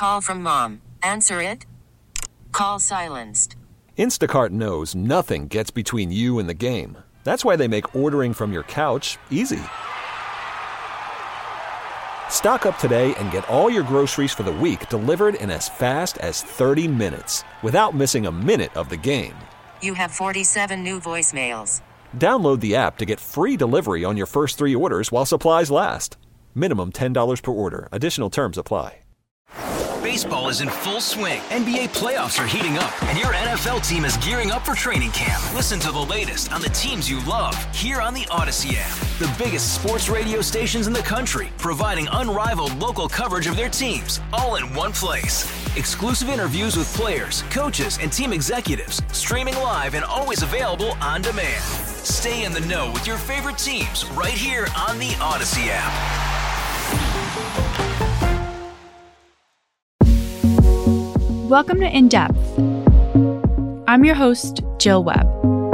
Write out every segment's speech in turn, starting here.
Call from mom. Answer it. Call silenced. Instacart knows nothing gets between you and the game. That's why they make ordering from your couch easy. Stock up today and get all your groceries for the week delivered in as fast as 30 minutes without missing a minute of the game. You have 47 new voicemails. Download the app to get free delivery on your first 3 orders while supplies last. Minimum $10 per order. Additional terms apply. Baseball is in full swing. NBA playoffs are heating up, and your NFL team is gearing up for training camp. Listen to the latest on the teams you love here on the Odyssey app. The biggest sports radio stations in the country, providing unrivaled local coverage of their teams, all in one place. Exclusive interviews with players, coaches, and team executives, streaming live and always available on demand. Stay in the know with your favorite teams right here on the Odyssey app. Welcome to In Depth. I'm your host, Jill Webb.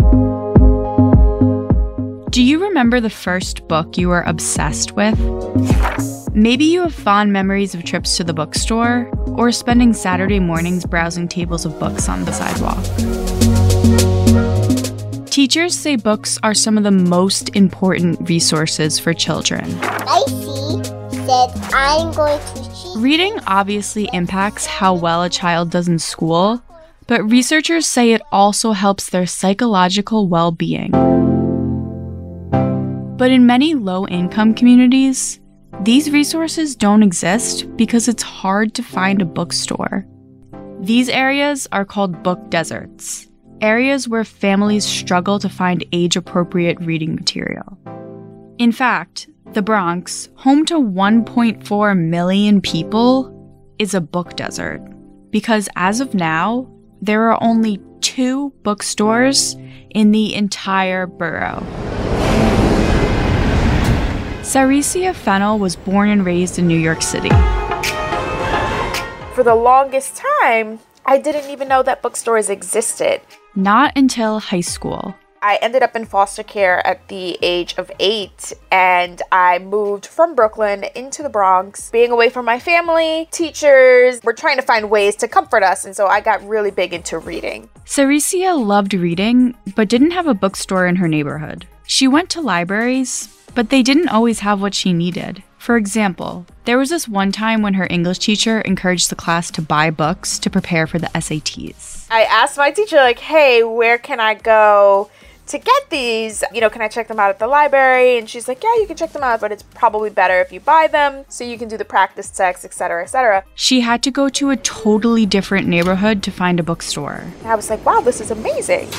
Do you remember the first book you were obsessed with? Maybe you have fond memories of trips to the bookstore or spending Saturday mornings browsing tables of books on the sidewalk. Teachers say books are some of the most important resources for children. Icy said, I'm going to cheat. Reading obviously impacts how well a child does in school, but researchers say it also helps their psychological well-being. But in many low-income communities, these resources don't exist because it's hard to find a bookstore. These areas are called book deserts, areas where families struggle to find age-appropriate reading material. In fact, the Bronx, home to 1.4 million people, is a book desert because as of now, there are only 2 bookstores in the entire borough. Saricia Fennell was born and raised in New York City. For the longest time, I didn't even know that bookstores existed. Not until high school. I ended up in foster care at the age of 8, and I moved from Brooklyn into the Bronx. Being away from my family, teachers were trying to find ways to comfort us, and so I got really big into reading. Saricia loved reading, but didn't have a bookstore in her neighborhood. She went to libraries, but they didn't always have what she needed. For example, there was this one time when her English teacher encouraged the class to buy books to prepare for the SATs. I asked my teacher, hey, where can I go to get these? Can I check them out at the library? And she's like, yeah, you can check them out, but it's probably better if you buy them so you can do the practice tests, etc., etc. She had to go to a totally different neighborhood to find a bookstore. And I was like, wow, this is amazing.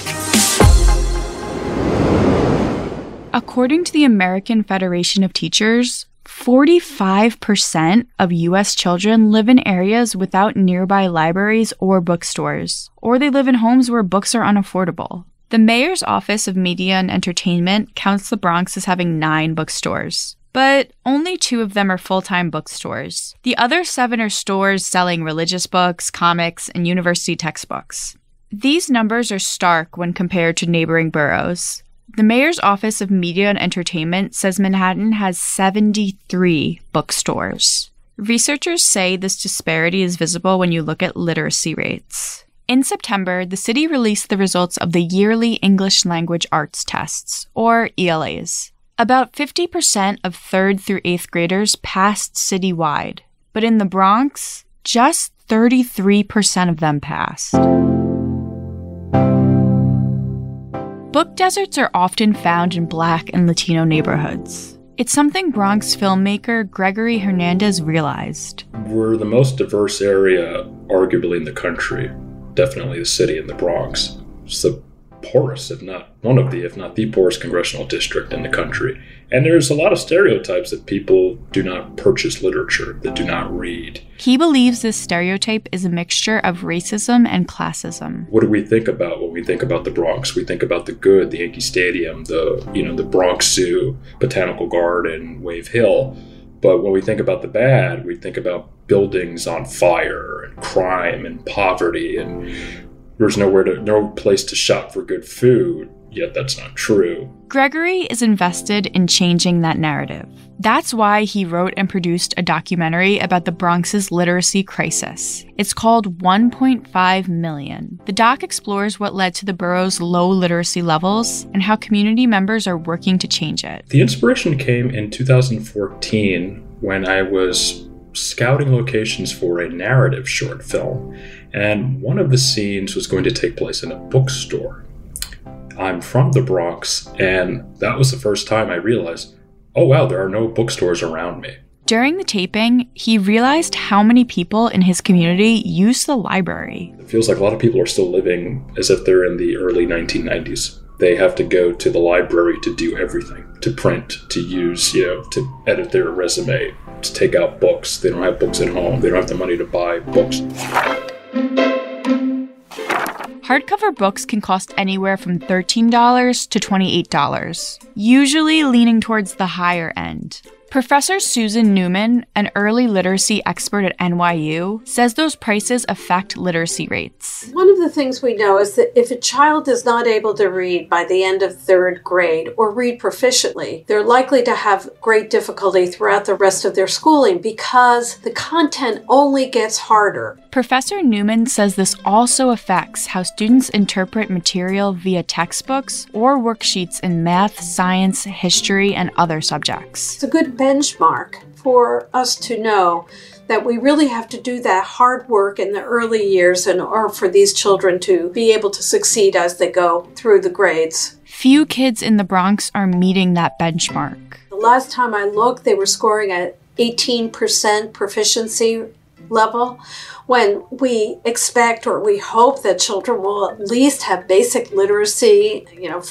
According to the American Federation of Teachers, 45% of U.S. children live in areas without nearby libraries or bookstores, or they live in homes where books are unaffordable. The Mayor's Office of Media and Entertainment counts the Bronx as having 9 bookstores, but only 2 of them are full-time bookstores. The other 7 are stores selling religious books, comics, and university textbooks. These numbers are stark when compared to neighboring boroughs. The Mayor's Office of Media and Entertainment says Manhattan has 73 bookstores. Researchers say this disparity is visible when you look at literacy rates. In September, the city released the results of the yearly English language arts tests, or ELAs. About 50% of 3rd through 8th graders passed citywide, but in the Bronx, just 33% of them passed. Book deserts are often found in Black and Latino neighborhoods. It's something Bronx filmmaker Gregory Hernandez realized. We're the most diverse area, arguably, in the country. Definitely the city and the Bronx. It's the poorest, if not the poorest congressional district in the country. And there's a lot of stereotypes that people do not purchase literature, that do not read. He believes this stereotype is a mixture of racism and classism. What do we think about when we think about the Bronx? We think about the good, the Yankee Stadium, the Bronx Zoo, Botanical Garden, Wave Hill. But when we think about the bad, we think about buildings on fire and crime and poverty, and there's no place to shop for good food. yet that's not true. Gregory is invested in changing that narrative. That's why he wrote and produced a documentary about the Bronx's literacy crisis. It's called 1.5 Million. The doc explores what led to the borough's low literacy levels and how community members are working to change it. The inspiration came in 2014 when I was scouting locations for a narrative short film, and one of the scenes was going to take place in a bookstore. I'm from the Bronx, and that was the first time I realized, oh wow, there are no bookstores around me. During the taping, he realized how many people in his community use the library. It feels like a lot of people are still living as if they're in the early 1990s. They have to go to the library to do everything, to print, to use, to edit their resume, to take out books. They don't have books at home. They don't have the money to buy books. Hardcover books can cost anywhere from $13 to $28, usually leaning towards the higher end. Professor Susan Newman, an early literacy expert at NYU, says those prices affect literacy rates. One of the things we know is that if a child is not able to read by the end of third grade or read proficiently, they're likely to have great difficulty throughout the rest of their schooling because the content only gets harder. Professor Newman says this also affects how students interpret material via textbooks or worksheets in math, science, history, and other subjects. It's a good benchmark for us to know that we really have to do that hard work in the early years in order for these children to be able to succeed as they go through the grades. Few kids in the Bronx are meeting that benchmark. The last time I looked, they were scoring at 18% proficiency level, when we expect or we hope that children will at least have basic literacy,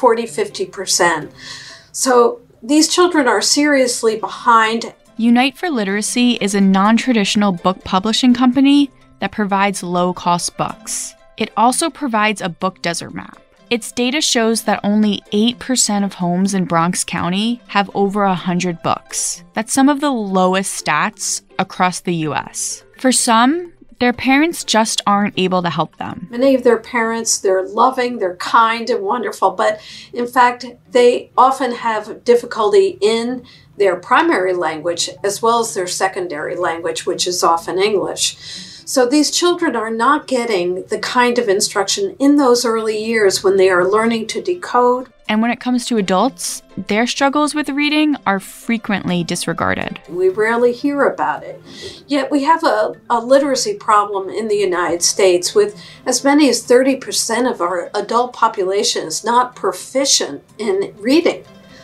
40-50%. So these children are seriously behind. Unite for Literacy is a non-traditional book publishing company that provides low-cost books. It also provides a book desert map. Its data shows that only 8% of homes in Bronx County have over 100 books. That's some of the lowest stats across the U.S. For some, their parents just aren't able to help them. Many of their parents, they're loving, they're kind and wonderful, but in fact, they often have difficulty in their primary language as well as their secondary language, which is often English. So these children are not getting the kind of instruction in those early years when they are learning to decode. And when it comes to adults, their struggles with reading are frequently disregarded. We rarely hear about it. Yet we have a literacy problem in the United States with as many as 30% of our adult population is not proficient in reading.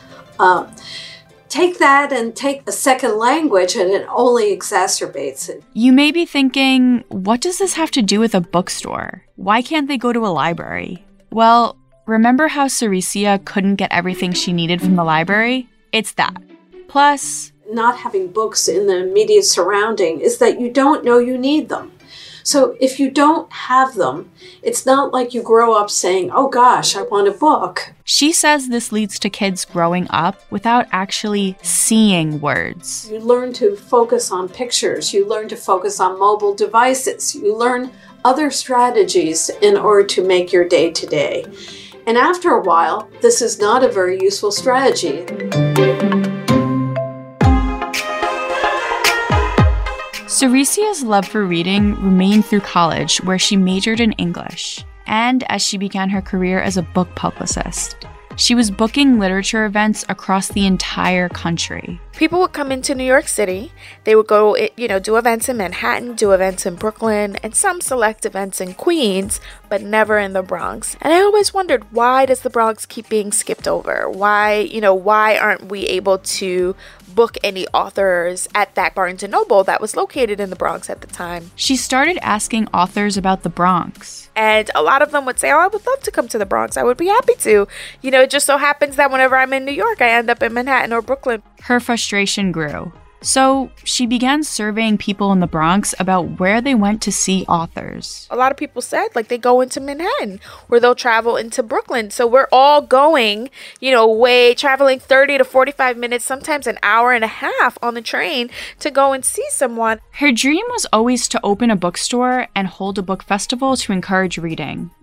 Take that and take a second language and it only exacerbates it. You may be thinking, what does this have to do with a bookstore? Why can't they go to a library? Well, remember how Saricia couldn't get everything she needed from the library? It's that. Plus, not having books in the immediate surrounding is that you don't know you need them. So if you don't have them, it's not like you grow up saying, oh gosh, I want a book. She says this leads to kids growing up without actually seeing words. You learn to focus on pictures. You learn to focus on mobile devices. You learn other strategies in order to make your day-to-day. And after a while, this is not a very useful strategy. Saricia's love for reading remained through college, where she majored in English, and as she began her career as a book publicist. She was booking literature events across the entire country. People would come into New York City. They would go, do events in Manhattan, do events in Brooklyn, and some select events in Queens, but never in the Bronx. And I always wondered, why does the Bronx keep being skipped over? Why aren't we able to book any authors at that Barnes & Noble that was located in the Bronx at the time? She started asking authors about the Bronx. And a lot of them would say, oh, I would love to come to the Bronx. I would be happy to. It just so happens that whenever I'm in New York, I end up in Manhattan or Brooklyn. Her frustration grew. So she began surveying people in the Bronx about where they went to see authors. A lot of people said, they go into Manhattan or they'll travel into Brooklyn. So we're all going, traveling 30 to 45 minutes, sometimes an hour and a half on the train to go and see someone. Her dream was always to open a bookstore and hold a book festival to encourage reading.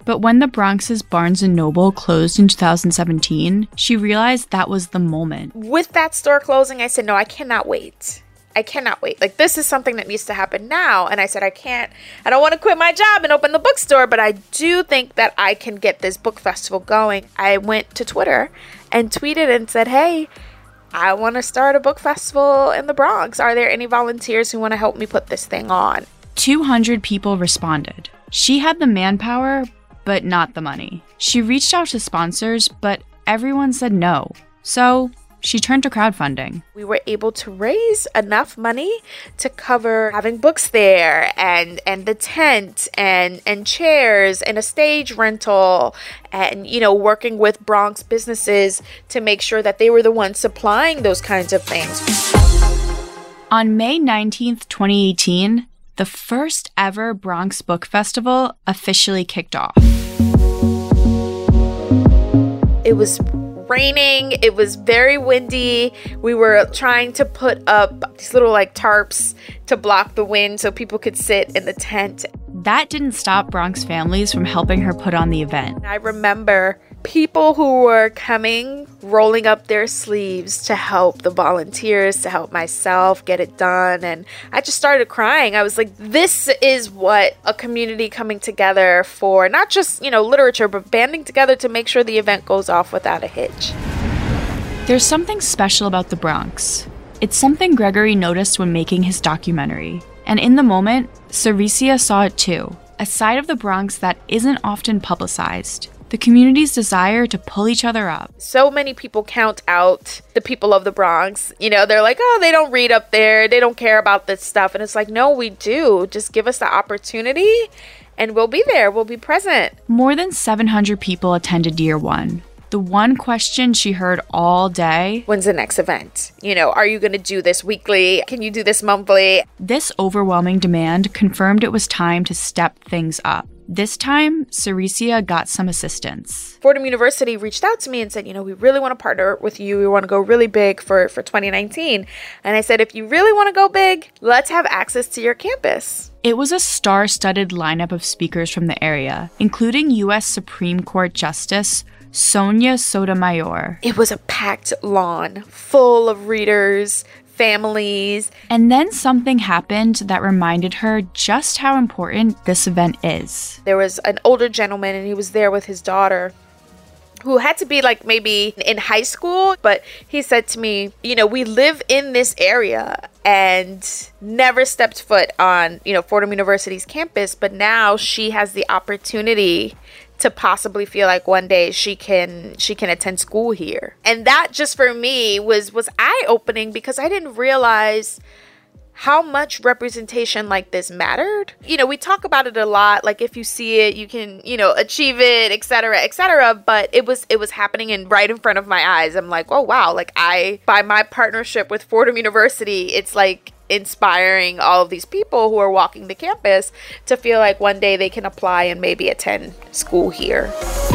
But when the Bronx's Barnes & Noble closed in 2017, she realized that was the moment. With that store closing, I said, no, I cannot wait. I cannot wait. Like, this is something that needs to happen now. And I said, I don't want to quit my job and open the bookstore, but I do think that I can get this book festival going. I went to Twitter and tweeted and said, hey, I want to start a book festival in the Bronx. Are there any volunteers who want to help me put this thing on? 200 people responded. She had the manpower, but not the money. She reached out to sponsors, but everyone said no. So she turned to crowdfunding. We were able to raise enough money to cover having books there and the tent and chairs and a stage rental and, working with Bronx businesses to make sure that they were the ones supplying those kinds of things. On May 19th, 2018, the first ever Bronx Book Festival officially kicked off. It was raining. It was very windy. We were trying to put up these little tarps to block the wind so people could sit in the tent. That didn't stop Bronx families from helping her put on the event. I remember people who were coming, rolling up their sleeves to help the volunteers, to help myself get it done. And I just started crying. I was like, this is what a community coming together for, not just, literature, but banding together to make sure the event goes off without a hitch. There's something special about the Bronx. It's something Gregory noticed when making his documentary. And in the moment, Saricia saw it too. A side of the Bronx that isn't often publicized. The community's desire to pull each other up. So many people count out the people of the Bronx. They're like, oh, they don't read up there. They don't care about this stuff. And it's like, no, we do. Just give us the opportunity and we'll be there. We'll be present. More than 700 people attended Year One. The one question she heard all day: when's the next event? Are you going to do this weekly? Can you do this monthly? This overwhelming demand confirmed it was time to step things up. This time, Saricia got some assistance. Fordham University reached out to me and said, we really want to partner with you. We want to go really big for 2019. And I said, if you really want to go big, let's have access to your campus. It was a star-studded lineup of speakers from the area, including U.S. Supreme Court Justice Sonia Sotomayor. It was a packed lawn full of readers, families. And then something happened that reminded her just how important this event is. There was an older gentleman and he was there with his daughter who had to be maybe in high school, but he said to me, we live in this area and never stepped foot on, Fordham University's campus, but now she has the opportunity to possibly feel like one day she can attend school here. And that just for me was eye-opening because I didn't realize how much representation like this mattered. We talk about it a lot, like if you see it, you can, achieve it, et cetera, but it was happening right in front of my eyes. I'm like, oh wow, by my partnership with Fordham University, it's inspiring all of these people who are walking the campus to feel like one day they can apply and maybe attend school here.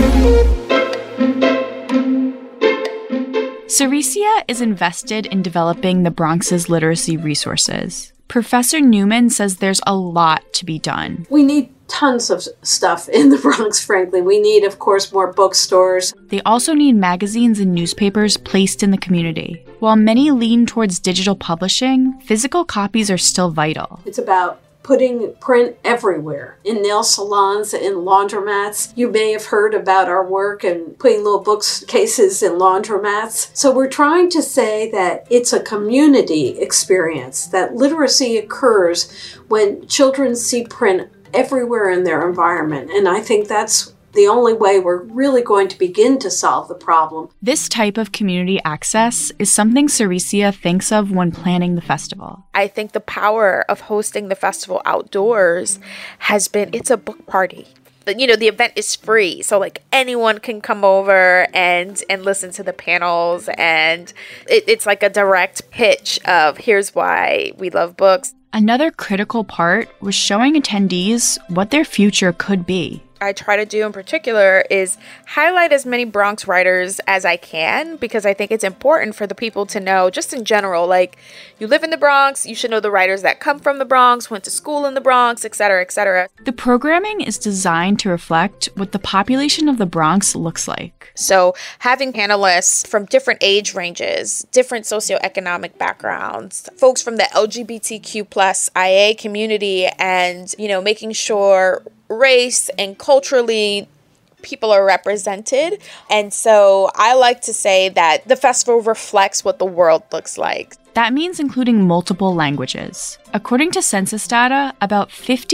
Saricia is invested in developing the Bronx's literacy resources. Professor Newman says there's a lot to be done. We need tons of stuff in the Bronx, frankly. We need, of course, more bookstores. They also need magazines and newspapers placed in the community. While many lean towards digital publishing, physical copies are still vital. It's about putting print everywhere, in nail salons, in laundromats. You may have heard about our work and putting little bookcases in laundromats. So we're trying to say that it's a community experience, that literacy occurs when children see print everywhere in their environment. And I think that's the only way we're really going to begin to solve the problem. This type of community access is something Saricia thinks of when planning the festival. I think the power of hosting the festival outdoors has been, it's a book party. The event is free, so anyone can come over and listen to the panels, and it's like a direct pitch of here's why we love books. Another critical part was showing attendees what their future could be. I try to do in particular is highlight as many Bronx writers as I can, because I think it's important for the people to know, just in general, like, you live in the Bronx, you should know the writers that come from the Bronx, went to school in the Bronx, etc., etc. The programming is designed to reflect what the population of the Bronx looks like. So having panelists from different age ranges, different socioeconomic backgrounds, folks from the LGBTQ plus IA community, and, making sure race and culturally people are represented. And so I like to say that the festival reflects what the world looks like. That means including multiple languages. According to census data, about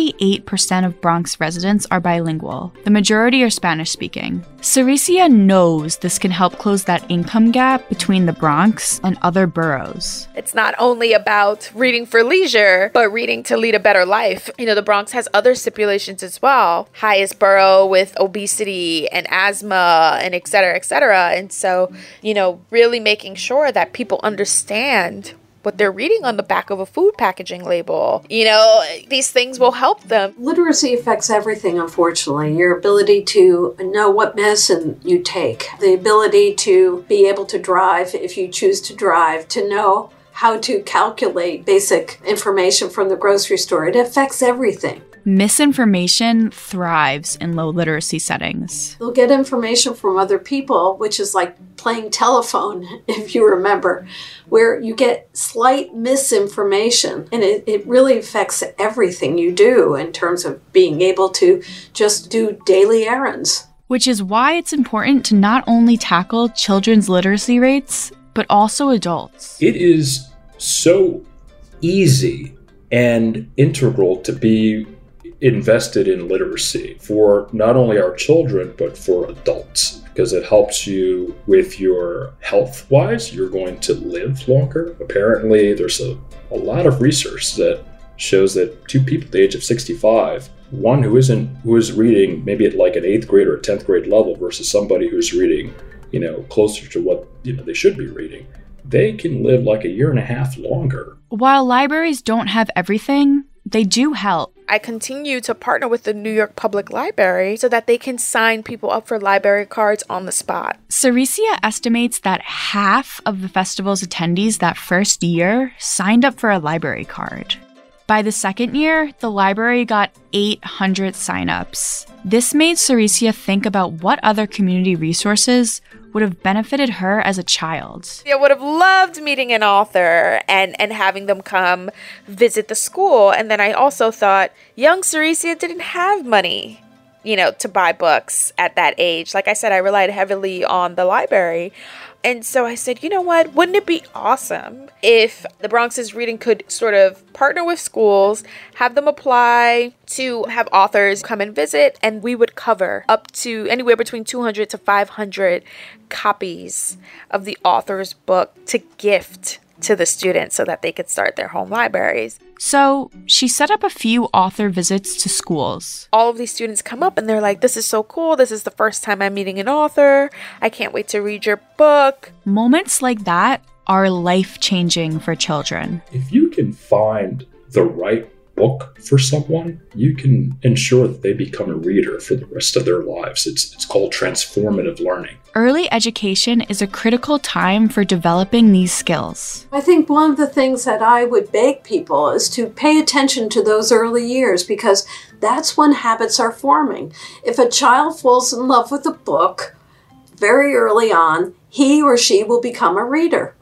58% of Bronx residents are bilingual. The majority are Spanish-speaking. Saricia knows this can help close that income gap between the Bronx and other boroughs. It's not only about reading for leisure, but reading to lead a better life. The Bronx has other stipulations as well. Highest borough with obesity and asthma and et cetera, et cetera. And so, really making sure that people understand what they're reading on the back of a food packaging label. These things will help them. Literacy affects everything, unfortunately. Your ability to know what medicine you take, the ability to be able to drive if you choose to drive, to know how to calculate basic information from the grocery store. It affects everything. Misinformation thrives in low literacy settings. They'll get information from other people, which is like playing telephone, if you remember, where you get slight misinformation, and it really affects everything you do in terms of being able to just do daily errands. Which is why it's important to not only tackle children's literacy rates, but also adults. It is so easy and integral to be invested in literacy for not only our children, but for adults, because it helps you with your health-wise. You're going to live longer. Apparently, there's a lot of research that shows that two people at the age of 65, one who is reading maybe at like an 8th grade or a 10th grade level versus somebody who's reading, closer to what, they should be reading, they can live like a year and a half longer. While libraries don't have everything, they do help. I continue to partner with the New York Public Library so that they can sign people up for library cards on the spot. Saricia estimates that half of the festival's attendees that first year signed up for a library card. By the second year, the library got 800 signups. This made Saricia think about what other community resources would have benefited her as a child. I would have loved meeting an author and having them come visit the school. And then I also thought young Saricia didn't have money, to buy books at that age. Like I said, I relied heavily on the library. And so I said, you know what? Wouldn't it be awesome if the Bronx's Reading could sort of partner with schools, have them apply to have authors come and visit, and we would cover up to anywhere between 200 to 500 copies of the author's book to gift to the students so that they could start their home libraries. So she set up a few author visits to schools. All of these students come up and they're like, this is so cool. This is the first time I'm meeting an author. I can't wait to read your book. Moments like that are life-changing for children. If you can find the right book for someone, you can ensure that they become a reader for the rest of their lives. It's called transformative learning. Early education is a critical time for developing these skills. I think one of the things that I would beg people is to pay attention to those early years, because that's when habits are forming. If a child falls in love with a book very early on, he or she will become a reader.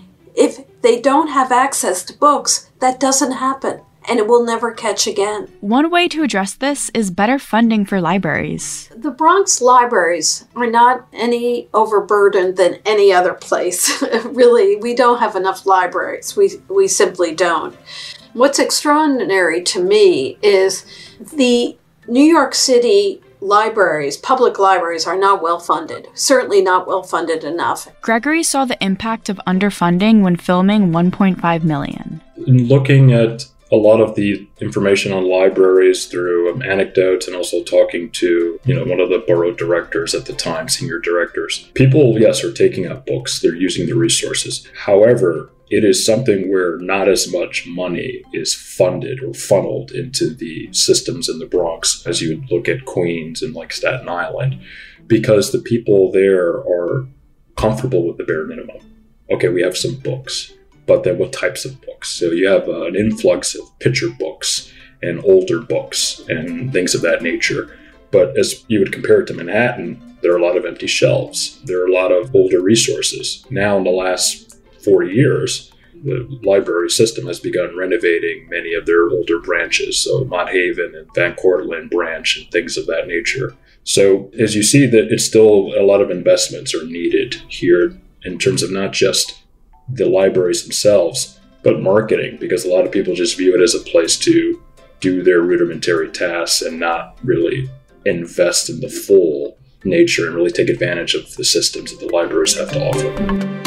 If they don't have access to books, that doesn't happen, and it will never catch again. One way to address this is better funding for libraries. The Bronx libraries are not any overburdened than any other place. Really, we don't have enough libraries. We simply don't. What's extraordinary to me is the New York City libraries, public libraries, are not well funded. Certainly not well funded enough. Gregory saw the impact of underfunding when filming 1.5 Million. Looking at a lot of the information on libraries through anecdotes and also talking to, one of the borough directors at the time, senior directors. People, yes, are taking out books. They're using the resources. However, it is something where not as much money is funded or funneled into the systems in the Bronx as you would look at Queens and like Staten Island, because the people there are comfortable with the bare minimum. Okay, we have some books, but then what types of books? So you have an influx of picture books and older books and things of that nature. But as you would compare it to Manhattan, there are a lot of empty shelves. There are a lot of older resources. Now in the last 40 years, the library system has begun renovating many of their older branches, so Mott Haven and Van Cortlandt branch and things of that nature. So as you see that it's still a lot of investments are needed here in terms of not just the libraries themselves, but marketing, because a lot of people just view it as a place to do their rudimentary tasks and not really invest in the full nature and really take advantage of the systems that the libraries have to offer.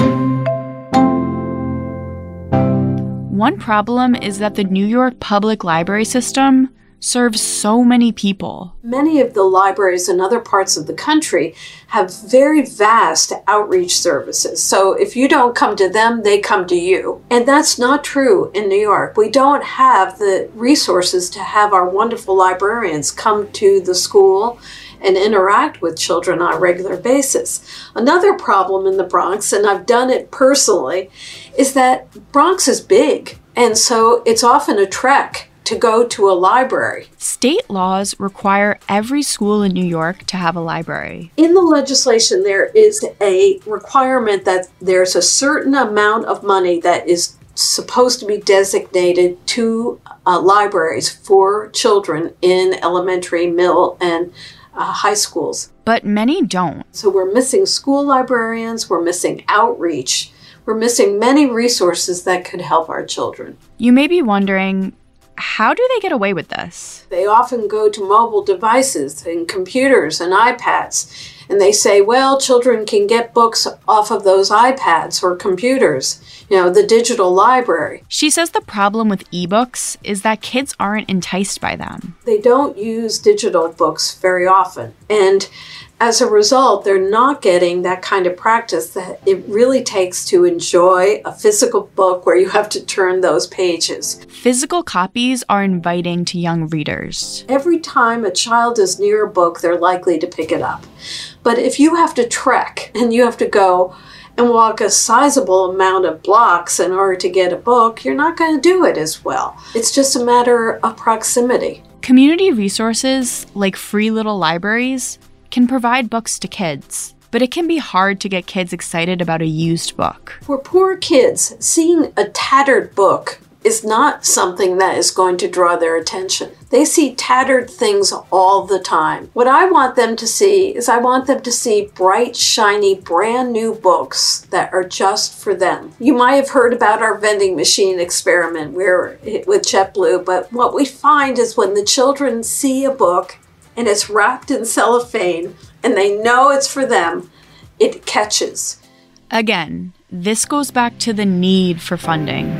One problem is that the New York public library system serves so many people. Many of the libraries in other parts of the country have very vast outreach services. So if you don't come to them, they come to you. And that's not true in New York. We don't have the resources to have our wonderful librarians come to the school and interact with children on a regular basis. Another problem in the Bronx, and I've done it personally, is that Bronx is big, and so it's often a trek to go to a library. State laws require every school in New York to have a library. In the legislation, there is a requirement that there's a certain amount of money that is supposed to be designated to libraries for children in elementary, middle, and high schools. But many don't. So we're missing school librarians, we're missing outreach, we're missing many resources that could help our children. You may be wondering, how do they get away with this? They often go to mobile devices and computers and iPads, and they say, well, children can get books off of those iPads or computers, the digital library. She says the problem with ebooks is that kids aren't enticed by them. They don't use digital books very often. And as a result, they're not getting that kind of practice that it really takes to enjoy a physical book where you have to turn those pages. Physical copies are inviting to young readers. Every time a child is near a book, they're likely to pick it up. But if you have to trek and you have to go and walk a sizable amount of blocks in order to get a book, you're not going to do it as well. It's just a matter of proximity. Community resources, like free little libraries, can provide books to kids, but it can be hard to get kids excited about a used book. For poor kids, seeing a tattered book is not something that is going to draw their attention. They see tattered things all the time. What I want them to see is I want them to see bright, shiny, brand new books that are just for them. You might have heard about our vending machine experiment with JetBlue, but what we find is when the children see a book and it's wrapped in cellophane and they know it's for them, it catches. Again, this goes back to the need for funding.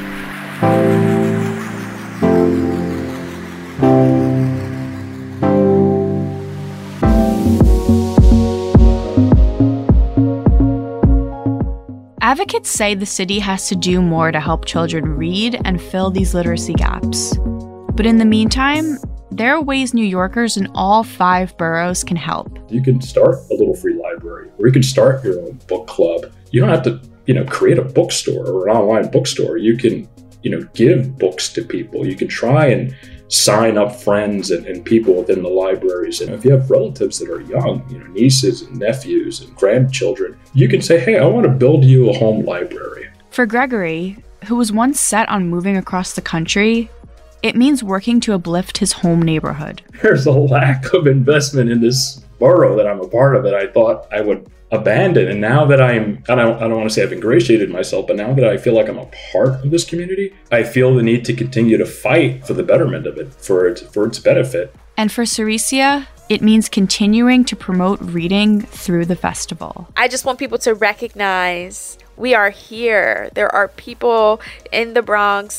Advocates say the city has to do more to help children read and fill these literacy gaps. But in the meantime, there are ways New Yorkers in all 5 boroughs can help. You can start a little free library, or you can start your own book club. You don't have to, create a bookstore or an online bookstore. You can, give books to people. You can try and sign up friends and people within the libraries. And if you have relatives that are young, nieces and nephews and grandchildren, you can say, hey, I want to build you a home library. For Gregory, who was once set on moving across the country, it means working to uplift his home neighborhood. There's a lack of investment in this borough that I'm a part of it. I thought I would abandon. And now that I don't want to say I've ingratiated myself, but now that I feel like I'm a part of this community, I feel the need to continue to fight for the betterment of it, for its benefit. And for Saricia, it means continuing to promote reading through the festival. I just want people to recognize we are here. There are people in the Bronx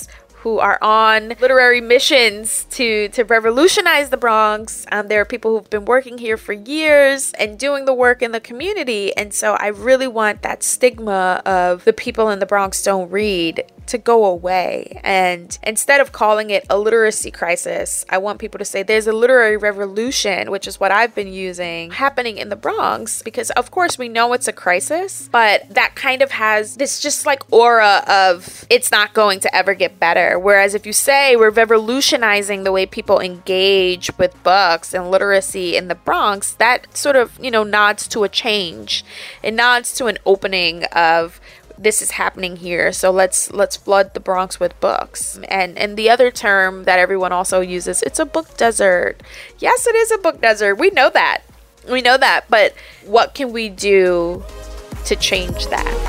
who are on literary missions to revolutionize the Bronx. There are people who've been working here for years and doing the work in the community. And so I really want that stigma of the people in the Bronx don't read to go away. And instead of calling it a literacy crisis, I want people to say there's a literary revolution, which is what I've been using, happening in the Bronx, because of course we know it's a crisis, but that kind of has this just like aura of it's not going to ever get better. Whereas if you say we're revolutionizing the way people engage with books and literacy in the Bronx, that sort of, nods to a change. It nods to an opening of this is happening here, so let's flood the Bronx with books. And the other term that everyone also uses, it's a book desert. Yes, it is a book desert. We know that, but what can we do to change that?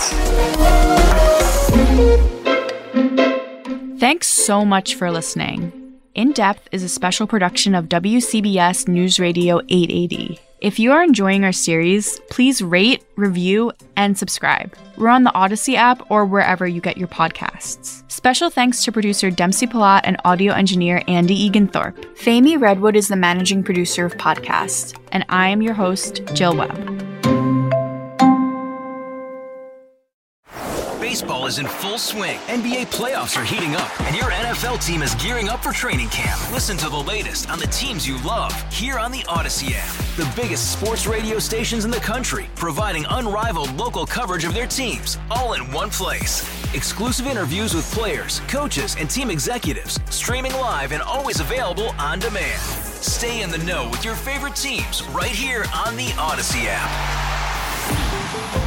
Thanks so much for listening. In Depth is a special production of WCBS News Radio 880. If you are enjoying our series, please rate, review, and subscribe. We're on the Odyssey app or wherever you get your podcasts. Special thanks to producer Dempsey Palat and audio engineer Andy Eganthorpe. Famie Redwood is the managing producer of Podcast, and I am your host, Jill Webb. Baseball is in full swing. NBA playoffs are heating up, and your NFL team is gearing up for training camp. Listen to the latest on the teams you love here on the Odyssey app. The biggest sports radio stations in the country, providing unrivaled local coverage of their teams, all in one place. Exclusive interviews with players, coaches, and team executives, streaming live and always available on demand. Stay in the know with your favorite teams right here on the Odyssey app.